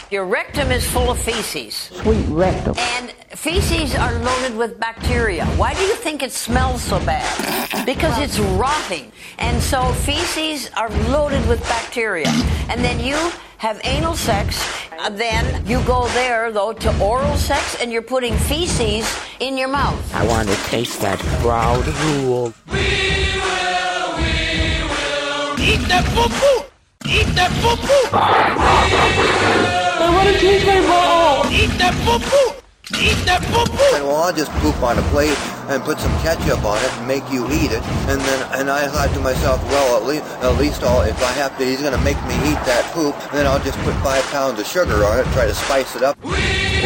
Your rectum is full of feces. Sweet rectum. And feces are loaded with bacteria. Why do you think it smells so bad? Because it's rotting. And so feces are loaded with bacteria. And then you have anal sex. Then you go there, though, to oral sex, and you're putting feces in your mouth. I want to taste that proud rule. We will eat that poo-poo! Eat that poo-poo! I want to taste my ball! Eat that poo-poo! Eat that poo-poo! Well, I'll just poop on a plate and put some ketchup on it and make you eat it. And I thought to myself, well, at least if I have to, he's going to make me eat that poop. Then I'll just put 5 pounds of sugar on it, try to spice it up. We will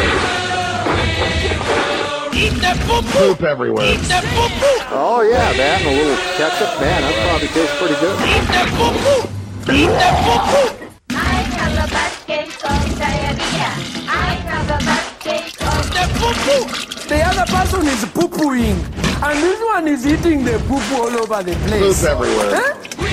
eat that poo-poo! Poop everywhere. Eat that poo-poo! Oh, yeah, that and a little ketchup. Man, that probably tastes pretty good. Eat that poo-poo! Eat that poo-poo! I have a basket of diarrhea. I have a basket of... Eat that poo-poo! The other person is poo-pooing, and this one is eating the poo-poo all over the place. Poop everywhere. Huh? We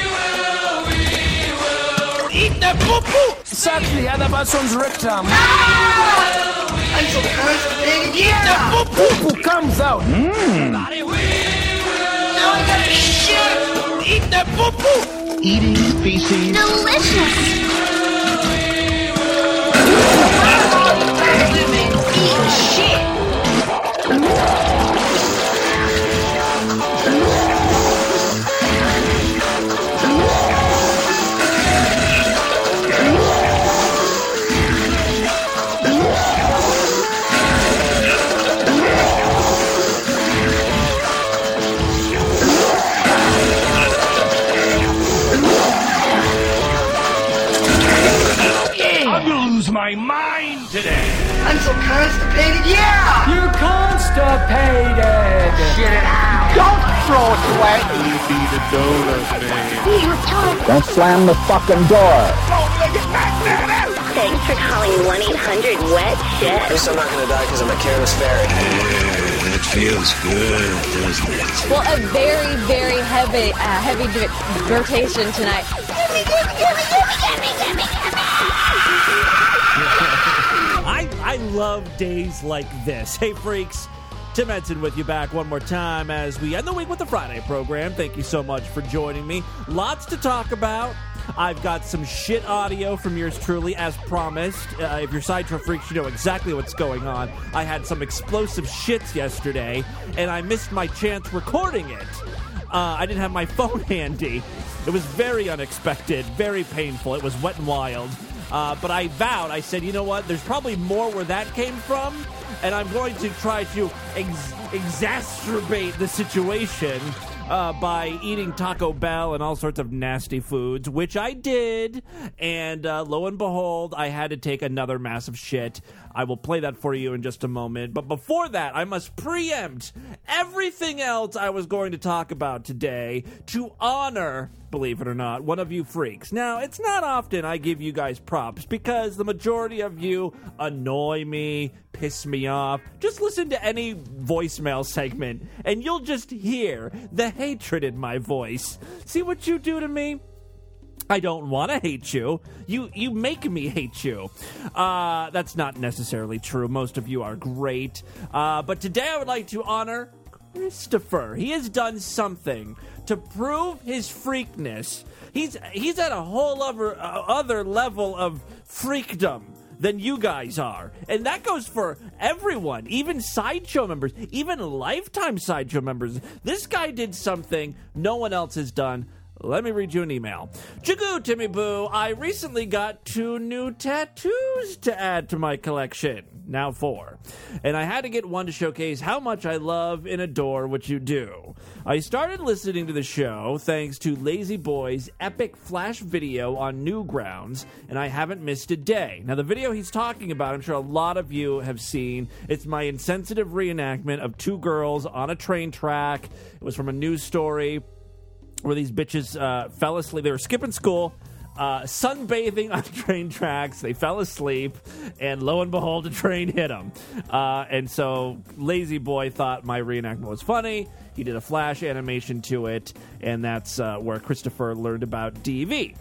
will eat that poo-poo! Suck the other person's rectum. I'm so constipated. Eat that poo-poo! Poo-poo comes out. Now I gotta shit! Eat that poo-poo! Eating feces. Delicious. Eat shit! I'm gonna lose my mind today. I'm so constipated, yeah! You're constipated. Get it out! Don't throw it away. You need a donut, man. Don't slam the fucking door. Thanks for calling 1-800-WET-SHIT. At least I'm not going to die because I'm a careless ferret. It feels good, doesn't it? Well, a very, very heavy rotation tonight. I love days like this. Hey, freaks. Tim Edson with you back one more time as we end the week with the Friday program. Thank you so much for joining me. Lots to talk about. I've got some shit audio from yours truly, as promised. If you're Sideshow freaks, you know exactly what's going on. I had some explosive shits yesterday, and I missed my chance recording it. I didn't have my phone handy. It was very unexpected, very painful. It was wet and wild. But I vowed, I said, you know what? There's probably more where that came from, and I'm going to try to exacerbate the situation by eating Taco Bell and all sorts of nasty foods, which I did, and lo and behold, I had to take another massive shit. I will play that for you in just a moment, but before that, I must preempt everything else I was going to talk about today to honor, believe it or not, one of you freaks. Now, it's not often I give you guys props because the majority of you annoy me, piss me off. Just listen to any voicemail segment and you'll just hear the hatred in my voice. See what you do to me? I don't want to hate you. You make me hate you. That's not necessarily true. Most of you are great. But today I would like to honor Christopher. He has done something to prove his freakness. He's at a whole other level of freakdom than you guys are. And that goes for everyone, even Sideshow members, even lifetime Sideshow members. This guy did something no one else has done. Let me read you an email. Chagoo, Timmy Boo, I recently got 2 new tattoos to add to my collection. Now 4. And I had to get one to showcase how much I love and adore what you do. I started listening to the show thanks to Lazy Boy's epic flash video on Newgrounds, and I haven't missed a day. Now, the video he's talking about, I'm sure a lot of you have seen. It's my insensitive reenactment of 2 girls on a train track. It was from a news story where these bitches fell asleep. They were skipping school, sunbathing on train tracks. They fell asleep, and lo and behold, a train hit them. And so Lazy Boy thought my reenactment was funny. He did a flash animation to it, and that's where Christopher learned about DV.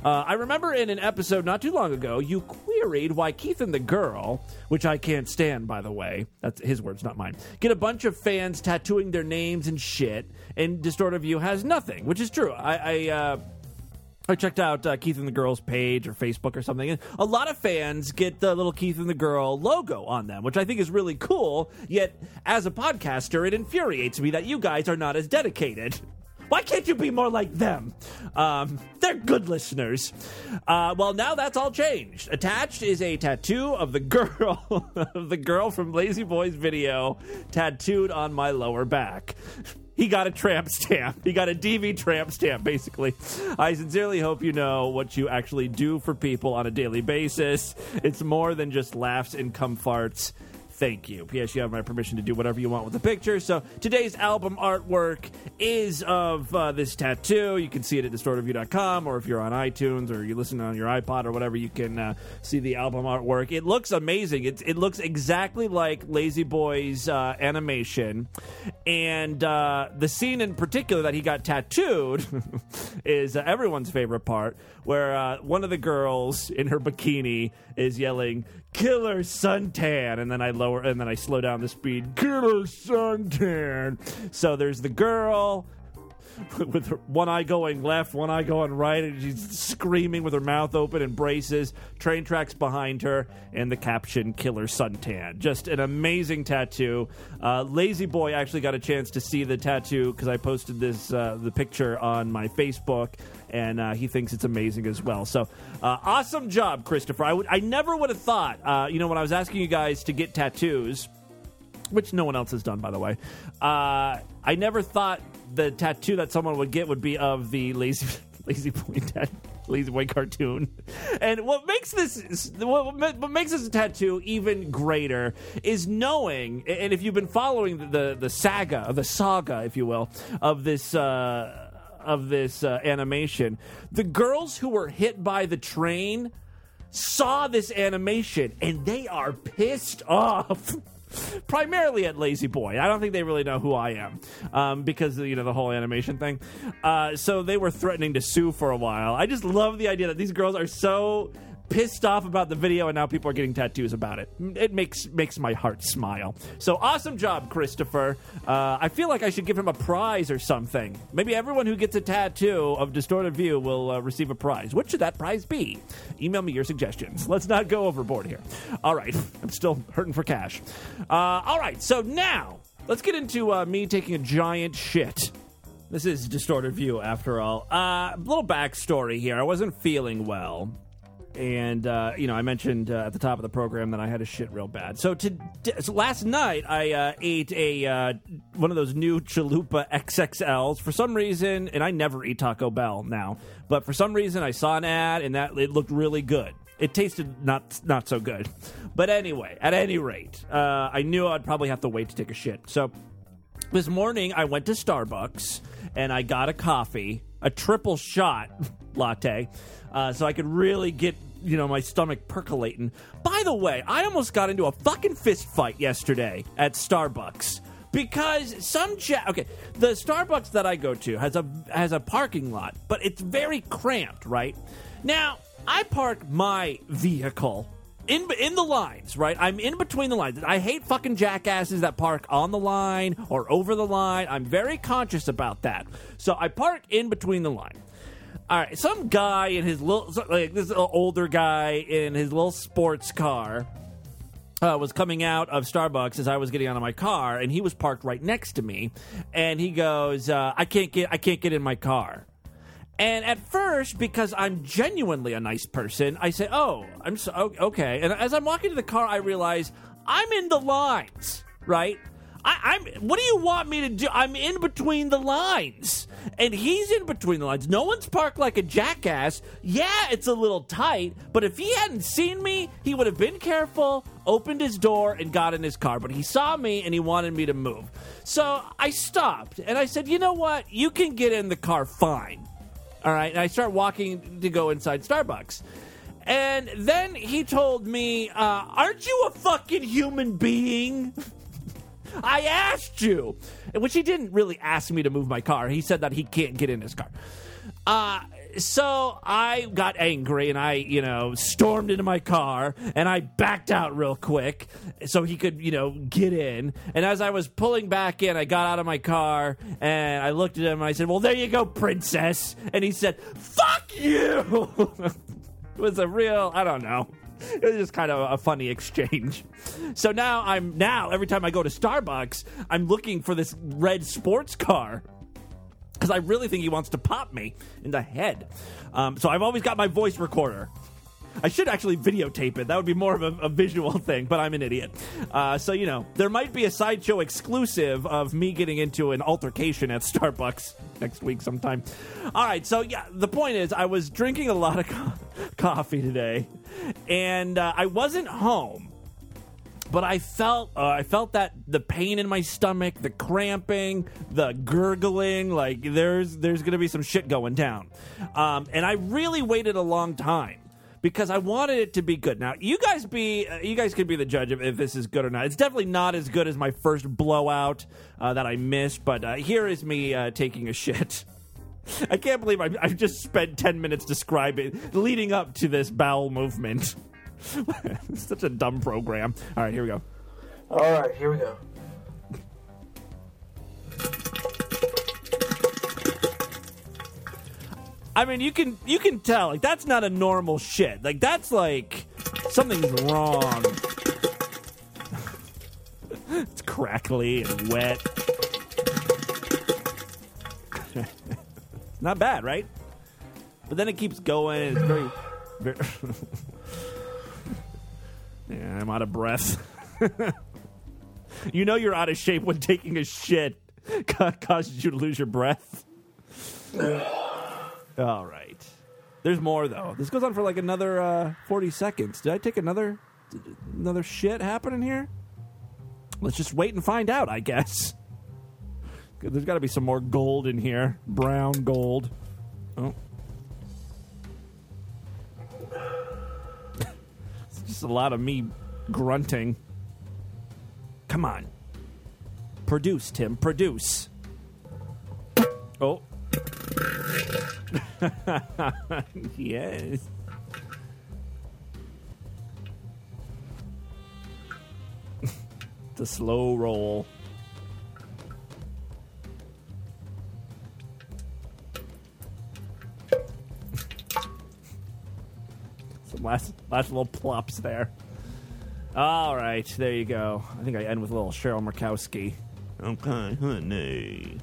I remember in an episode not too long ago, you queried why Keith and the Girl, which I can't stand, by the way, that's his words, not mine, get a bunch of fans tattooing their names and shit, and Distorted View has nothing, which is true. I checked out Keith and the Girl's page or Facebook or something, and a lot of fans get the little Keith and the Girl logo on them, which I think is really cool, yet as a podcaster, it infuriates me that you guys are not as dedicated. Why can't you be more like them? They're good listeners. Well, now that's all changed. Attached is a tattoo of the girl, of the girl from Lazy Boy's video, tattooed on my lower back. He got a tramp stamp. He got a DV tramp stamp, basically. I sincerely hope you know what you actually do for people on a daily basis. It's more than just laughs and cum farts. Thank you. P.S. You have my permission to do whatever you want with the picture. So today's album artwork is of this tattoo. You can see it at distortedview.com, or if you're on iTunes or you listen on your iPod or whatever, you can see the album artwork. It looks amazing. It looks exactly like Lazy Boy's animation. And the scene in particular that he got tattooed is everyone's favorite part, where one of the girls in her bikini is yelling, "Killer suntan," and then I slow down the speed. "Killer suntan." So there's the girl with her one eye going left, one eye going right, and she's screaming with her mouth open and braces. Train tracks behind her, and the caption, "Killer suntan." Just an amazing tattoo. Lazy Boy actually got a chance to see the tattoo because I posted the picture on my Facebook, and he thinks it's amazing as well. So awesome job, Christopher. I never would have thought, when I was asking you guys to get tattoos, which no one else has done, by the way, I never thought the tattoo that someone would get would be of the Lazy Boy cartoon. And what makes this tattoo even greater is knowing, and if you've been following the saga, if you will, of this animation, the girls who were hit by the train saw this animation and they are pissed off. Primarily at Lazy Boy. I don't think they really know who I am because of, the whole animation thing. So they were threatening to sue for a while. I just love the idea that these girls are so pissed off about the video and now people are getting tattoos about it. It makes my heart smile. So awesome job, Christopher. I feel like I should give him a prize or something. Maybe everyone who gets a tattoo of Distorted View will receive a prize. What should that prize be? Email me your suggestions. Let's not go overboard here. All right. I'm still hurting for cash. All right. So now let's get into me taking a giant shit. This is Distorted View, after all. Little backstory here. I wasn't feeling well. And, I mentioned at the top of the program that I had a shit real bad. So last night, I ate one of those new Chalupa XXLs. For some reason, and I never eat Taco Bell now, but for some reason I saw an ad and that it looked really good. It tasted not so good. But anyway, at any rate, I knew I'd probably have to wait to take a shit. So this morning, I went to Starbucks and I got a coffee, a triple shot latte, so I could really get my stomach percolating. By the way, I almost got into a fucking fist fight yesterday at Starbucks because the Starbucks that I go to has a parking lot, but it's very cramped, right? Now, I park my vehicle in the lines, right? I'm in between the lines. I hate fucking jackasses that park on the line or over the line. I'm very conscious about that. So I park in between the line. All right, some guy in his this older guy in his little sports car was coming out of Starbucks as I was getting out of my car, and he was parked right next to me. And he goes, "I can't get in my car." And at first, because I'm genuinely a nice person, I say, "Oh, okay." And as I'm walking to the car, I realize I'm in the lines, right? What do you want me to do? I'm in between the lines. And he's in between the lines. No one's parked like a jackass. Yeah, it's a little tight, but if he hadn't seen me, he would have been careful, opened his door, and got in his car. But he saw me, and he wanted me to move. So I stopped, and I said, "You know what? You can get in the car fine." All right? And I start walking to go inside Starbucks. And then he told me, "Aren't you a fucking human being?" I asked you, which he didn't really ask me to move my car. He said that he can't get in his car. So I got angry and I, stormed into my car and I backed out real quick so he could, get in. And as I was pulling back in, I got out of my car and I looked at him and I said, well, there you go, princess. And he said, fuck you. It was a real, I don't know. It was just kind of a funny exchange. So now every time I go to Starbucks, I'm looking for this red sports car. Because I really think he wants to pop me in the head. So I've always got my voice recorder. I should actually videotape it. That would be more of a visual thing, but I'm an idiot. So, there might be a Sideshow exclusive of me getting into an altercation at Starbucks next week sometime. All right, so, the point is I was drinking a lot of coffee today, and I wasn't home. But I felt that the pain in my stomach, the cramping, the gurgling, like there's going to be some shit going down. And I really waited a long time because I wanted it to be good. Now, you guys could be the judge of if this is good or not. It's definitely not as good as my first blowout that I missed, but here is me taking a shit. I can't believe I've just spent 10 minutes describing leading up to this bowel movement. It's such a dumb program. All right, here we go. All right, here we go. I mean, you can tell, like, that's not a normal shit. Like, that's like something's wrong. It's crackly and wet. Not bad, right? But then it keeps going. And it's very yeah, I'm out of breath. You're out of shape when taking a shit causes you to lose your breath. All right. There's more, though. This goes on for like another 40 seconds. Did I take another shit happening here? Let's just wait and find out, I guess. There's got to be some more gold in here. Brown gold. Oh. Just a lot of me grunting. Come on. Produce, Tim. Produce. Oh. Yes. The slow roll. Last little plops there. All right, there you go. I think I end with a little Cheryl Murkowski. Okay, honey.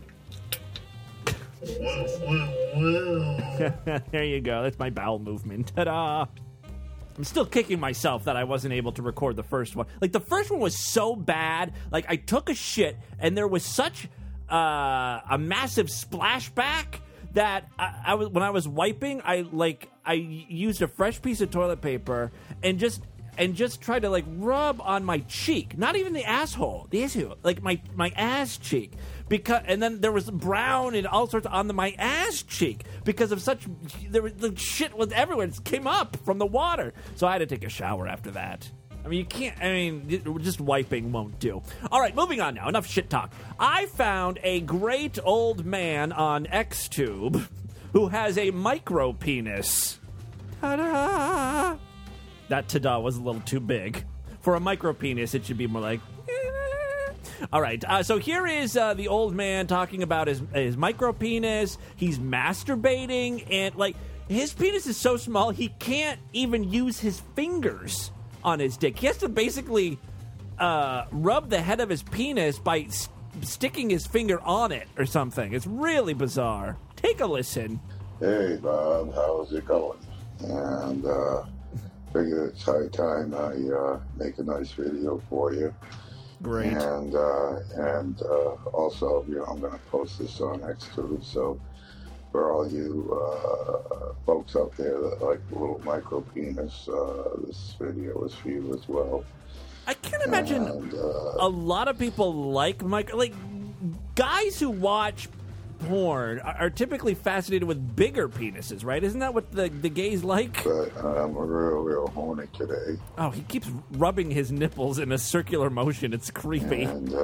There you go. That's my bowel movement. Ta-da! I'm still kicking myself that I wasn't able to record the first one. Like, the first one was so bad. Like, I took a shit, and there was such a massive splashback that I was, when I was wiping, I used a fresh piece of toilet paper and just tried to like rub on my cheek, not even the asshole, like my ass cheek, and then there was brown and all sorts on my ass cheek because of the shit was everywhere. It came up from the water, so I had to take a shower after that. I mean, just wiping won't do. All right, moving on now. Enough shit talk. I found a great old man on Xtube who has a micro penis. Ta-da! That ta-da was a little too big. For a micro penis, it should be more like... All right, so here is the old man talking about his micro penis. He's masturbating, and, like, his penis is so small, he can't even use his fingers on his dick. He has to basically rub the head of his penis by sticking his finger on it or something. It's really bizarre. Take a listen. Hey, Bob, how's it going? And figured it's high time I make a nice video for you. Great. And also, I'm going to post this on Xtube, so for all you folks out there that like the little micro penis, this video is for you as well. I can't imagine a lot of people like guys who watch porn are typically fascinated with bigger penises, right? Isn't that what the gays like? But I'm real horny today. Oh, he keeps rubbing his nipples in a circular motion. It's creepy. And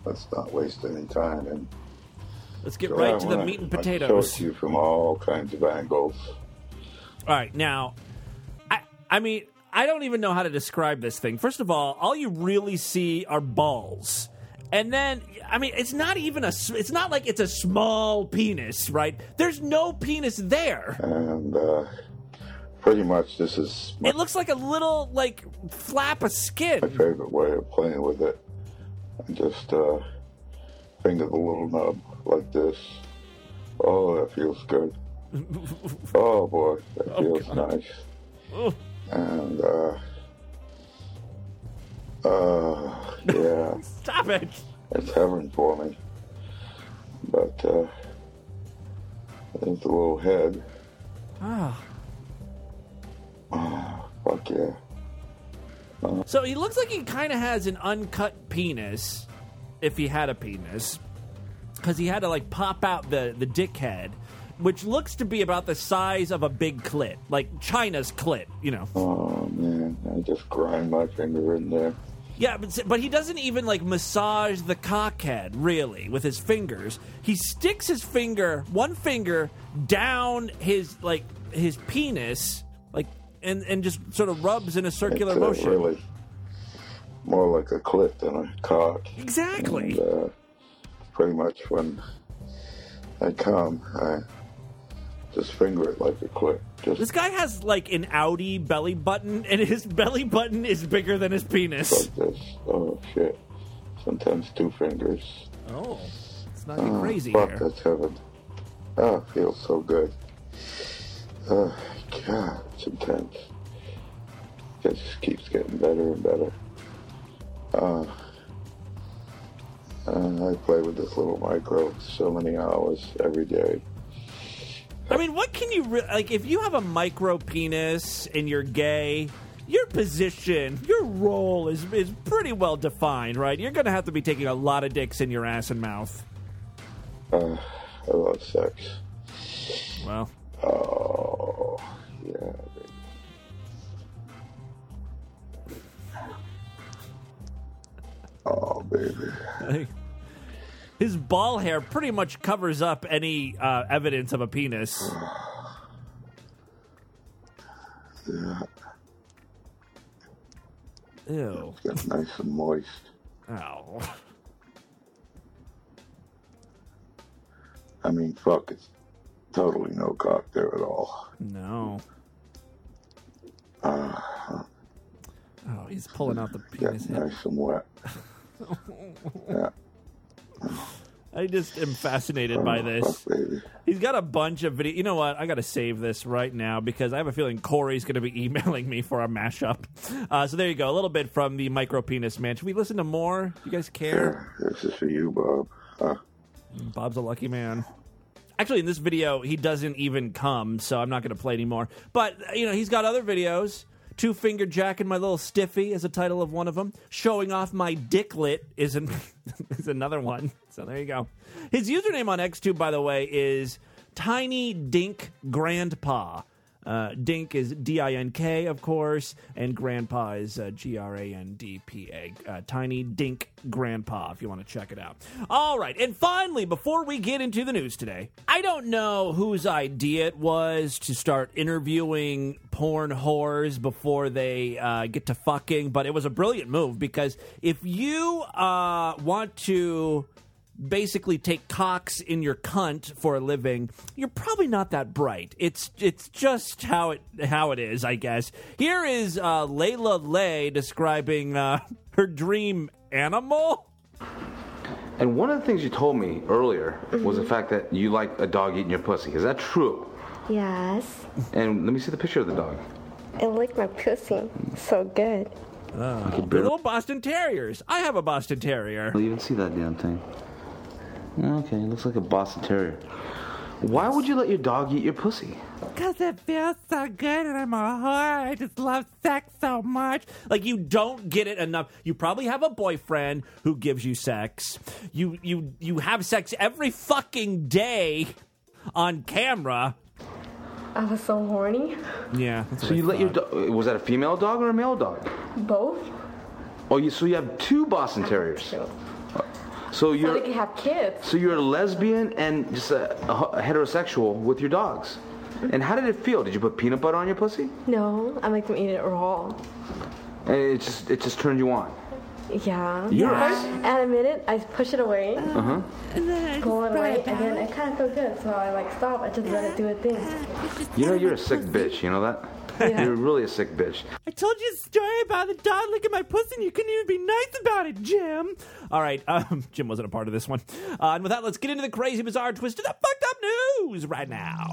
let's not waste any time. And let's get right to the meat and potatoes. Show it to you from all kinds of angles. All right, now, I mean, I don't even know how to describe this thing. First of all you really see are balls. And then, I mean, it's not like it's a small penis, right? There's no penis there. And, pretty much this is... It looks like a little, like, flap of skin. My favorite way of playing with it. And just, finger the little nub like this. Oh, that feels good. Oh, boy, that feels nice. Oh. And, yeah. Stop it. It's heaven for me. But, there's the little head. Ah. Oh, fuck yeah. So he looks like he kind of has an uncut penis, if he had a penis, because he had to, like, pop out the dick head, which looks to be about the size of a big clit, like China's clit, you know. Oh, man, I just grind my finger in there. Yeah, but he doesn't even, like, massage the cockhead, really, with his fingers. He sticks his finger, one finger, down his penis, like, and just sort of rubs in a circular motion. Really more like a clit than a cock. Exactly. And, pretty much when I come, I just finger it like a clit. This guy has, like, an Audi belly button, and his belly button is bigger than his penis. Like this. Oh, shit. Sometimes 2 fingers. Oh, it's not even crazy fuck, here. That's heaven. Oh, it feels so good. Oh, God, it's intense. It just keeps getting better and better. I play with this little micro so many hours every day. I mean, what can you... like, if you have a micro penis and you're gay, your position, your role is pretty well defined, right? You're going to have to be taking a lot of dicks in your ass and mouth. I love sex. Well. Oh, yeah, baby. Oh, baby. His ball hair pretty much covers up any evidence of a penis. Yeah. Ew. It's nice and moist. Ow. I mean, fuck, it's totally no cock there at all. No. Oh, he's pulling out the penis head. Nice and wet. Yeah. I just am fascinated by this. Fuck, baby. He's got a bunch of video. You know what? I got to save this right now because I have a feeling Corey's going to be emailing me for a mashup. So there you go. A little bit from the Micro Penis Man. Should we listen to more? You guys care? Yeah, this is for you, Bob. Bob's a lucky man. Actually, in this video, he doesn't even come, so I'm not going to play anymore. But, you know, he's got other videos. 2-finger jacking my little stiffy is the title of one of them. Showing off my dicklet is another one. So there you go. His username on XTube, by the way, is Tiny Dink Grandpa. Dink is D-I-N-K, of course, and Grandpa is G-R-A-N-D-P-A. Tiny Dink Grandpa, if you want to check it out. All right, and finally, before we get into the news today, I don't know whose idea it was to start interviewing porn whores before they get to fucking, but it was a brilliant move because if you want to basically take cocks in your cunt for a living, you're probably not that bright. It's just how it is, I guess. Here is Layla Lay describing her dream animal. And one of the things you told me earlier was the fact that you like a dog eating your pussy. Is that true? Yes. And let me see the picture of the dog. It licked my pussy. So good. They're little Boston Terriers. I have a Boston Terrier. Well, you can see that damn thing. Okay, it looks like a Boston Terrier. Why would you let your dog eat your pussy? Because it feels so good and I'm a whore. I just love sex so much. Like, you don't get it enough. You probably have a boyfriend who gives you sex. You have sex every fucking day on camera. I was so horny. Yeah. So you let your dog... Was that a female dog or a male dog? Both. Oh, so you have 2 Boston Terriers. True. So they can have kids. So you're a lesbian and just a heterosexual with your dogs. And how did it feel? Did you put peanut butter on your pussy? No, I like them eat it raw. And it just turned you on. Yeah. Yes. First, at a minute, I push it away. Uh-huh. Pull it away, and then it kind of felt good. So I stop. I just let it do its thing. You know you're a sick bitch. You know that? Yeah. You're really a sick bitch. I told you a story about the dog licking my pussy and you couldn't even be nice about it, Jim. All right, Jim wasn't a part of this one. And with that, let's get into the crazy, bizarre, twisted up, fucked up news right now.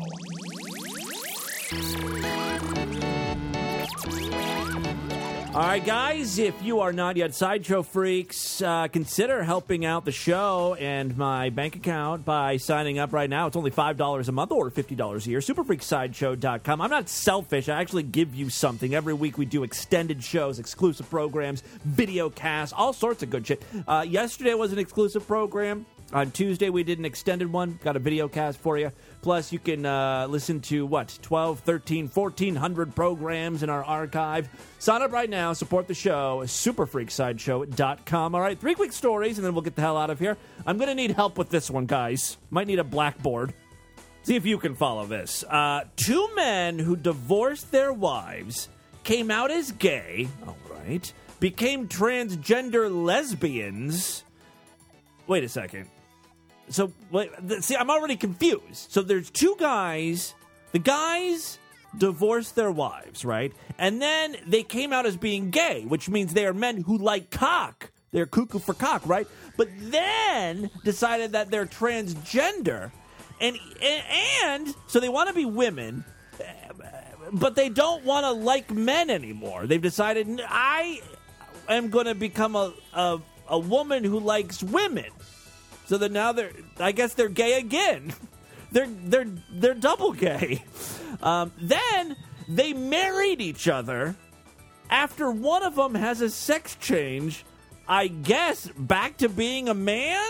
All right, guys, if you are not yet Sideshow Freaks, consider helping out the show and my bank account by signing up right now. It's only $5 a month or $50 a year. Superfreaksideshow.com. I'm not selfish. I actually give you something. Every week we do extended shows, exclusive programs, video casts, all sorts of good shit. Yesterday was an exclusive program. On Tuesday, we did an extended one. Got a video cast for you. Plus, you can listen to, 12, 13, 1,400 programs in our archive. Sign up right now. Support the show. Superfreaksideshow.com. All right, 3 quick stories, and then we'll get the hell out of here. I'm going to need help with this one, guys. Might need a blackboard. See if you can follow this. 2 men who divorced their wives, came out as gay, all right, became transgender lesbians. Wait a second. So, see, I'm already confused. So there's 2 guys. The guys divorced their wives, right? And then they came out as being gay, which means they are men who like cock. They're cuckoo for cock, right? But then decided that they're transgender. And so they want to be women, but they don't want to like men anymore. They've decided, I am going to become a woman who likes women. So that now I guess they're gay again. They're double gay. Then they married each other after one of them has a sex change, I guess, back to being a man?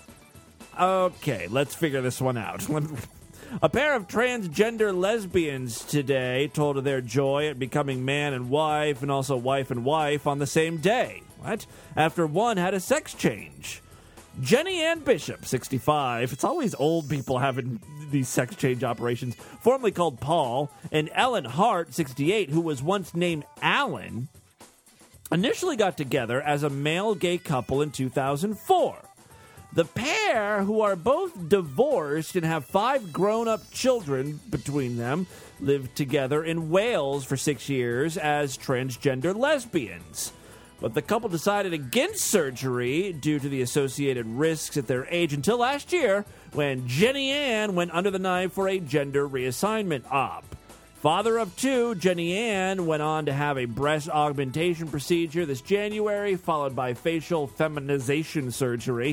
Okay, let's figure this one out. A pair of transgender lesbians today told of their joy at becoming man and wife, and also wife and wife on the same day. What? After one had a sex change. Jenny Ann Bishop, 65. It's always old people having these sex change operations. Formerly called Paul. And Ellen Hart, 68, who was once named Alan, initially got together as a male gay couple in 2004. The pair, who are both divorced and have 5 grown-up children between them, lived together in Wales for 6 years as transgender lesbians. But the couple decided against surgery due to the associated risks at their age until last year when Jenny Ann went under the knife for a gender reassignment op. Father of 2, Jenny Ann went on to have a breast augmentation procedure this January, followed by facial feminization surgery.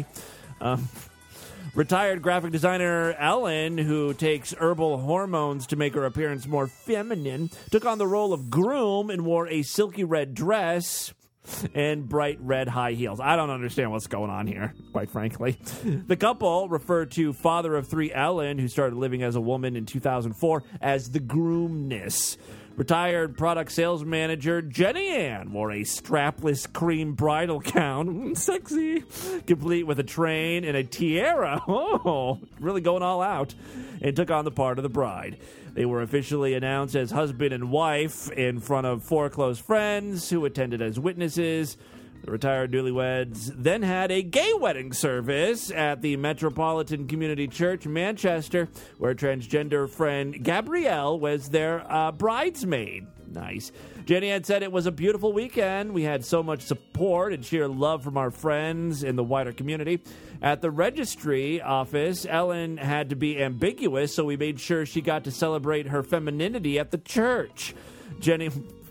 Retired graphic designer Ellen, who takes herbal hormones to make her appearance more feminine, took on the role of groom and wore a silky red dress and bright red high heels. I don't understand what's going on here, quite frankly. The couple, referred to father of 3 Ellen, who started living as a woman in 2004, as the groomness. Retired product sales manager Jenny Ann wore a strapless cream bridal gown, sexy, complete with a train and a tiara. Oh, really going all out, and took on the part of the bride. They were officially announced as husband and wife in front of 4 close friends who attended as witnesses. The retired newlyweds then had a gay wedding service at the Metropolitan Community Church in Manchester, where transgender friend Gabrielle was their bridesmaid. Nice. Jenny had said it was a beautiful weekend. We had so much support and sheer love from our friends in the wider community. At the registry office, Ellen had to be ambiguous, so we made sure she got to celebrate her femininity at the church. Jenny...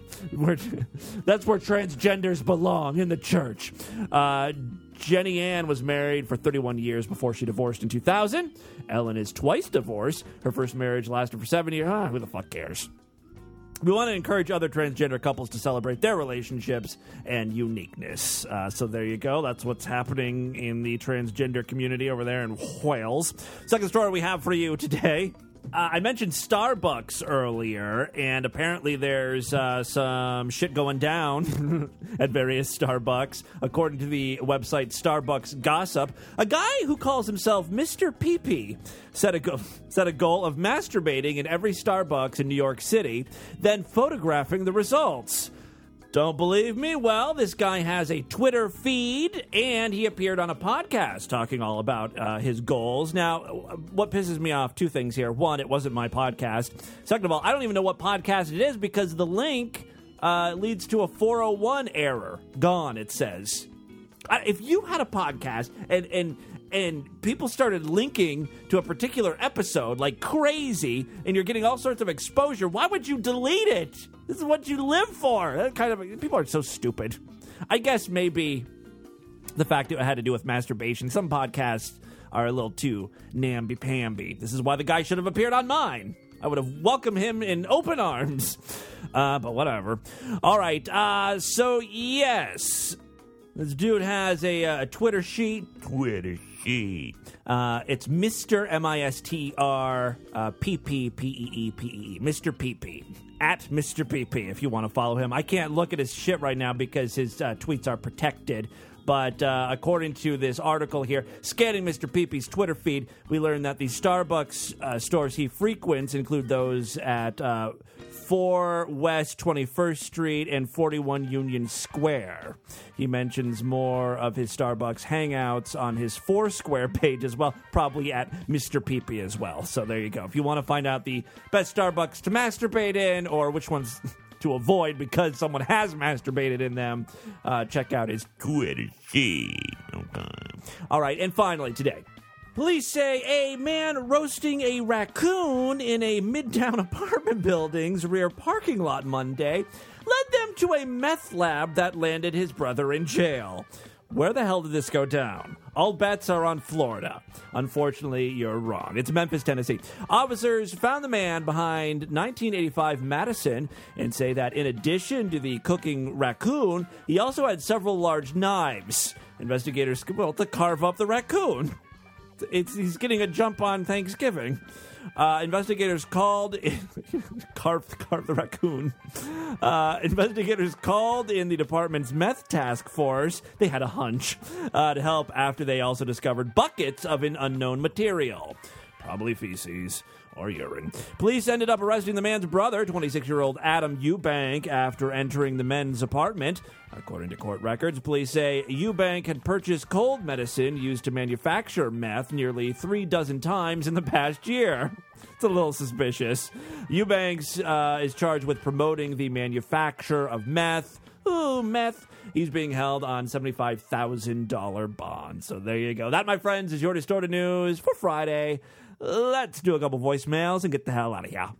that's where transgenders belong, in the church. Jenny Ann was married for 31 years before she divorced in 2000. Ellen is twice divorced. Her first marriage lasted for 7 years. Who the fuck cares? We want to encourage other transgender couples to celebrate their relationships and uniqueness. So there you go. That's what's happening in the transgender community over there in Wales. Second story we have for you today. I mentioned Starbucks earlier, and apparently there's some shit going down at various Starbucks. According to the website Starbucks Gossip, a guy who calls himself Mr. Pee-Pee set a goal of masturbating in every Starbucks in New York City, then photographing the results. Don't believe me? Well, this guy has a Twitter feed, and he appeared on a podcast talking all about his goals. Now, what pisses me off, two things here. One, it wasn't my podcast. Second of all, I don't even know what podcast it is because the link leads to a 401 error. Gone, it says. If you had a podcast and people started linking to a particular episode like crazy, and you're getting all sorts of exposure, why would you delete it? This is what you live for. People are so stupid. I guess maybe the fact that it had to do with masturbation. Some podcasts are a little too namby-pamby. This is why the guy should have appeared on mine. I would have welcomed him in open arms. But whatever. All right. So, yes. This dude has a Twitter sheet. It's Mr. M-I-S-T-R P-P-P-E-E-P-E-E. Mr. P-P. At Mr. P-P, if you want to follow him. I can't look at his shit right now because his tweets are protected. But according to this article here, scanning Mr. P-P's Twitter feed, we learned that the Starbucks stores he frequents include those at 4 West 21st Street and 41 Union Square. He mentions more of his Starbucks hangouts on his Foursquare page as well, probably at Mr. Peepee as well. So there you go. If you want to find out the best Starbucks to masturbate in or which ones to avoid because someone has masturbated in them, check out his Twitter feed. Okay. All right, and finally today, police say a man roasting a raccoon in a Midtown apartment building's rear parking lot Monday led them to a meth lab that landed his brother in jail. Where the hell did this go down? All bets are on Florida. Unfortunately, you're wrong. It's Memphis, Tennessee. Officers found the man behind 1985 Madison and say that in addition to the cooking raccoon, he also had several large knives. Investigators to carve up the raccoon. He's getting a jump on Thanksgiving. Investigators called carve the raccoon. Investigators called in the department's meth task force. They had a hunch to help after they also discovered buckets of an unknown material, probably feces or urine. Police ended up arresting the man's brother, 26-year-old Adam Eubank, after entering the men's apartment. According to court records, police say Eubank had purchased cold medicine used to manufacture meth nearly 36 times in the past year. It's a little suspicious. Eubanks is charged with promoting the manufacture of meth. Ooh, meth. He's being held on $75,000 bond. So there you go. That, my friends, is your distorted news for Friday. Let's do a couple voicemails and get the hell out of here.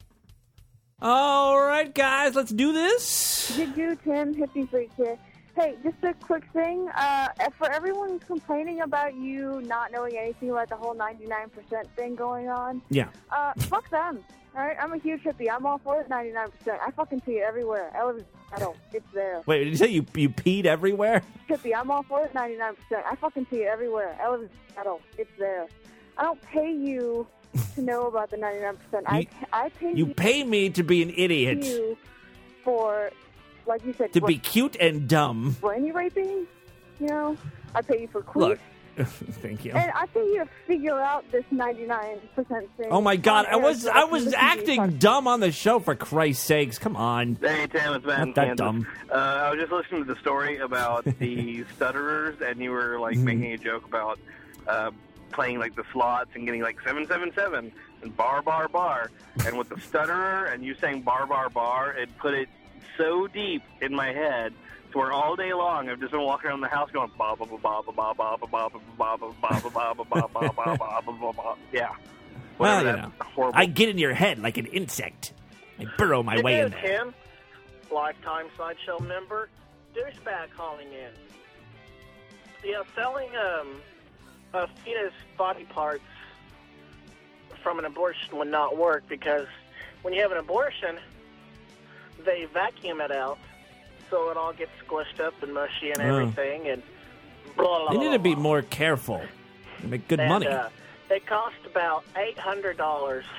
All right, guys, let's do this. You do, Tim. Hippie Freak here. Hey, just a quick thing. For everyone who's complaining about you not knowing anything about the whole 99% thing going on, yeah, fuck them. All right, I'm a huge hippie. I'm all for the 99%. I fucking see it everywhere. It's there. Wait, did you say you peed everywhere? Hippie, I'm all for the 99%. I fucking see it everywhere. It's there. I don't pay you to know about the 99%. I pay you pay me to be an idiot. You for, like you said, to be cute and dumb. Brainy raping, you know. I pay you for queef. Look, thank you. And I pay you to figure out this 99% thing. Oh my God, I was acting dumb on the show, for Christ's sakes. Come on. Hey Tim, it's Matt. Not that dumb. I was just listening to the story about the stutterers, and you were like making a joke about playing like the slots and getting like 777 and bar bar bar, and with the stutterer and you saying bar bar bar, it put it so deep in my head to where all day long I've just been walking around the house going ba ba ba ba ba ba ba ba ba ba ba ba ba ba ba ba ba ba. Yeah. Well, you know, I get in your head like an insect. I burrow my way in there. Tim, lifetime sideshow member, douchebag calling in. Yeah, selling fetus body parts from an abortion would not work because when you have an abortion, they vacuum it out so it all gets squished up and mushy and everything, and blah, blah, They need to be more careful. They make good money. It cost about $800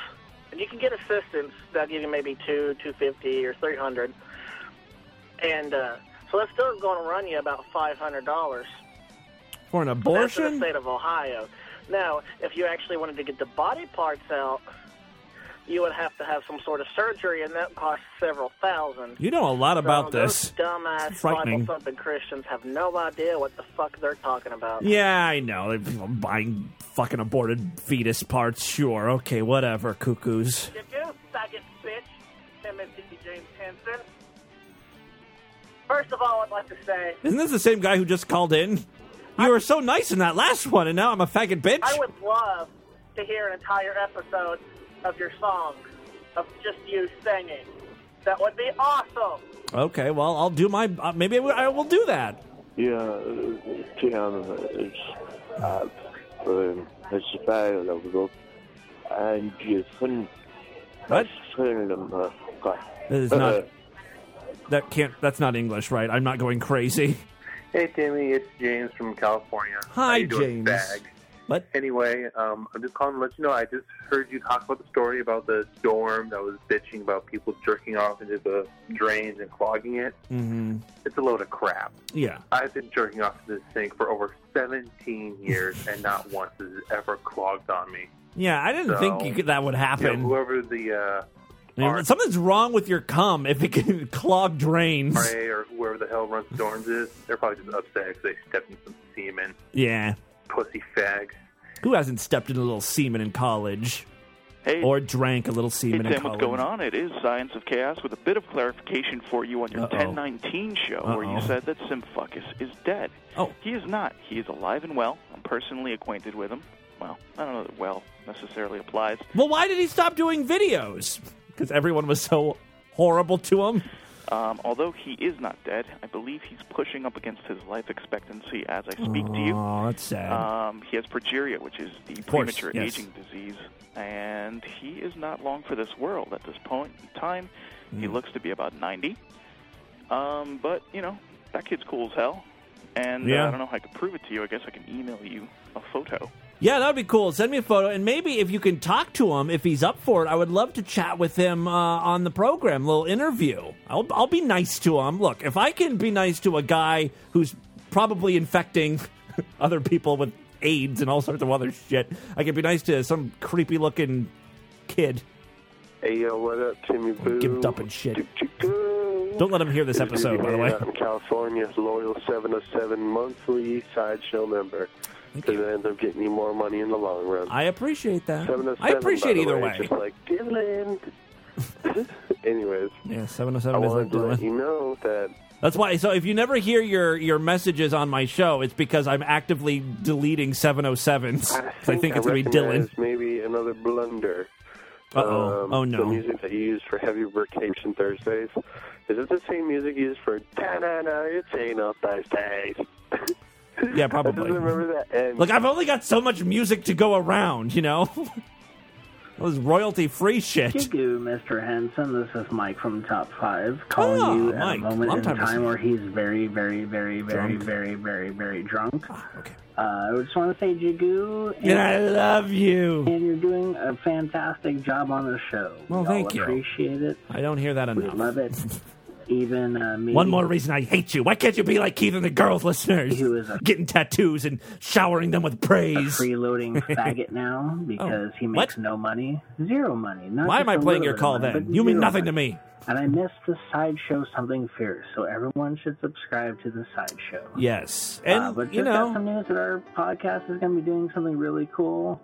and you can get assistance. They'll give you maybe $250 or $300, and so that's still going to run you about $500 for an That's in abortion. the state of Ohio. Now, if you actually wanted to get the body parts out, you would have to have some sort of surgery, and that costs several thousand. You know a lot about this. Those dumbass Frightening. Bible-thumping Christians have no idea what the fuck they're talking about. Yeah, I know. They're buying fucking aborted fetus parts. Sure. Okay, whatever. Cuckoos. You do, faggot bitch, Timothy James Henson. First of all, I'd like to say Isn't this the same guy who just called in? You were so nice in that last one, and now I'm a faggot bitch? I would love to hear an entire episode of your song, of just you singing. That would be awesome. Okay, well, I'll do my... maybe I will do that. Ja, het spijt ook. En je vindt... What? That is not... That's not English, right? I'm not going crazy. Hey, Timmy, it's James from California. Hi, How you doing, James. Bag? What? Anyway, I'm just calling to let you know, I just heard you talk about the story about the dorm that was bitching about people jerking off into the drains and clogging it. Mm-hmm. It's a load of crap. Yeah. I've been jerking off into this sink for over 17 years, and not once has it ever clogged on me. Yeah, I didn't think that would happen. Yeah, whoever the... something's wrong with your cum if it can clog drains. RA or whoever the hell runs the dorms is, they're probably just upset because they stepped in some semen. Yeah. Pussy fags. Who hasn't stepped in a little semen in college? Hey. Or drank a little semen Hey, in Tim, college? what's going on? It is Science of Chaos with a bit of clarification for you on your 1019 show where you said that Symphuckus is dead. Oh. He is not. He is alive and well. I'm personally acquainted with him. Well, I don't know that well necessarily applies. Well, why did he stop doing videos? Because everyone was so horrible to him? Although he is not dead, I believe he's pushing up against his life expectancy as I speak to you. Oh, that's sad. He has progeria, which is the course, premature yes. aging disease, and he is not long for this world at this point in time. He looks to be about 90. But, you know, that kid's cool as hell. And Yeah. I don't know if I could prove it to you. I guess I can email you a photo. Yeah, that would be cool. Send me a photo, and maybe if you can talk to him, if he's up for it, I would love to chat with him on the program, a little interview. I'll be nice to him. Look, if I can be nice to a guy who's probably infecting other people with AIDS and all sorts of other shit, I can be nice to some creepy-looking kid. Hey, yo, what up, Timmy Boo? Gimped up and shit. Don't let him hear this episode, by the way. I'm California's loyal 707 monthly sideshow member. Because it ends up getting you more money in the long run. I appreciate that. 707, I appreciate by the either way. Just like Dylan. Anyways. Yeah, 707 I is like wanted to let Dylan. you know that... That's why. So if you never hear your messages on my show, it's because I'm actively deleting 707s. I think it's going to be Dylan. recognize maybe another blunder. Uh-oh. Oh, no. The music that you use for Heavy Vacation Thursdays. Is it the same music you use for Ta-na-na, It's Ain't No Thursdays? Yeah, probably. I just remember that. And Look, I've only got so much music to go around, you know? Those royalty-free shit. Chigu, Mr. Henson. This is Mike from Top 5 calling Oh, you at Mike. a moment Long in time time listener. where he's very, very, very, very, Drunk. very, very, very drunk. Okay. I just want to say, Jigu, And I love you. and you're doing a fantastic job on the show. Well, We thank all you. appreciate it. I don't hear that We enough. love it. Even me. One more reason I hate you. Why can't you be like Keith and the girls listeners? Who is a Getting tattoos and showering them with a praise. freeloading faggot now because he makes no money. Zero money. Not Why just am I a playing little your bit of call money, then? but You mean zero nothing to money. me. And I missed the sideshow Something Fierce, so everyone should subscribe to the sideshow. Yes. And, but you just got know, some news that our podcast is going to be doing something really cool.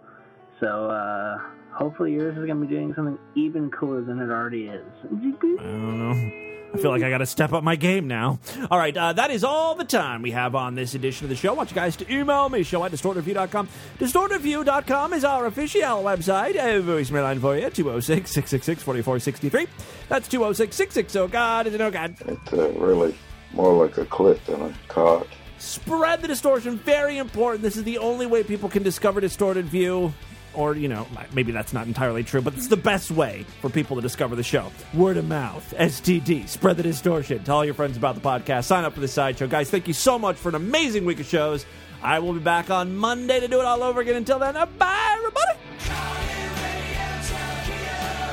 So hopefully yours is going to be doing something even cooler than it already is. I don't know. I feel like I got to step up my game now. All right, that is all the time we have on this edition of the show. I want you guys to email me, show@distortedreview.com. Distortedreview.com is our official website. I have a voicemail line for you, 206-666-4463. That's 206-660-GOD. Is it no God? It's really more like a clit than a cock. Spread the distortion. Very important. This is the only way people can discover Distorted View. Or, you know, maybe that's not entirely true, but it's the best way for people to discover the show. Word of mouth, STD, spread the distortion. Tell all your friends about the podcast. Sign up for the sideshow. Guys, thank you so much for an amazing week of shows. I will be back on Monday to do it all over again. Until then, bye, everybody.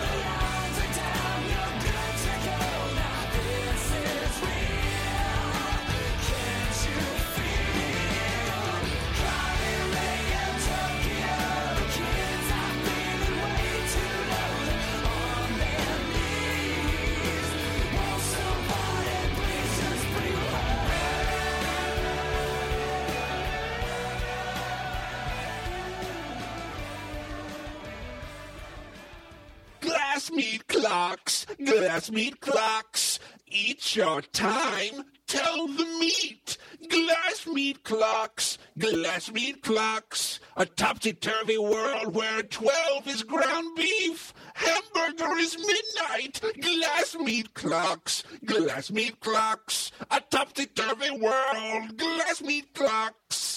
meat clocks, glass meat clocks. Eat your time, tell the meat. Glass meat clocks, glass meat clocks. A topsy-turvy world where 12 is ground beef. Hamburger is midnight. Glass meat clocks, glass meat clocks. A topsy-turvy world, glass meat clocks.